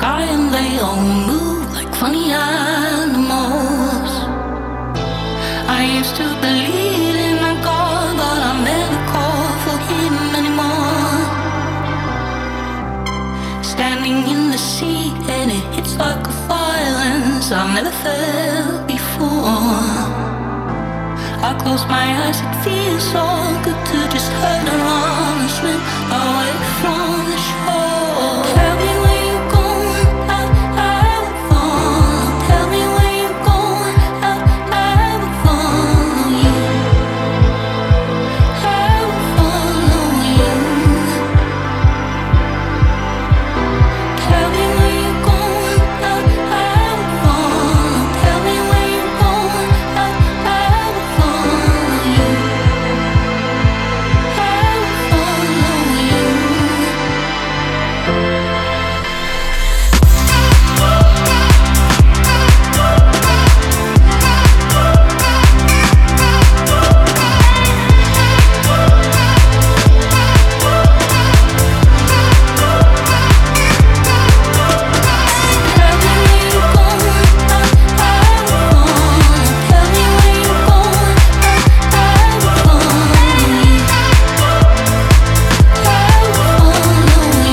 sky and they all move like funny animals. I used to believe in a God, but I'll never call for him anymore. Standing in the sea and it hits like a violence I've never felt before. I close my eyes, it feels so good to just turn around and swim away from the shore. Tell me where you're going, I will follow. Tell me where you're going, I will follow you. I will follow you. Tell me where you're going, I will follow. Tell me where you're going, I will follow you. I will follow you. Tell me where you're going, I will follow. Tell me where you're going, I will follow you. I will follow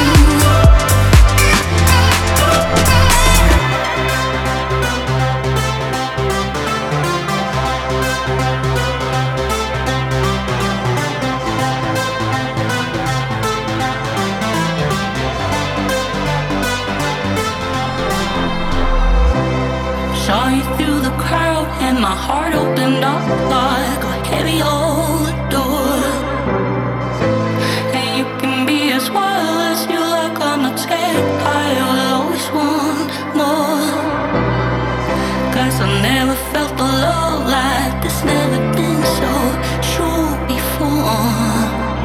Saw you through the crowd and my heart opened up like a heavy old door. And you can be as wild as you like, I'm not scared. I will always want more. 'Cause I never felt a love like this, never been so sure before.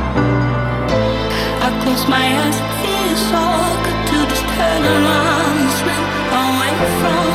I close my eyes, it feels so good to just turn around and swim away from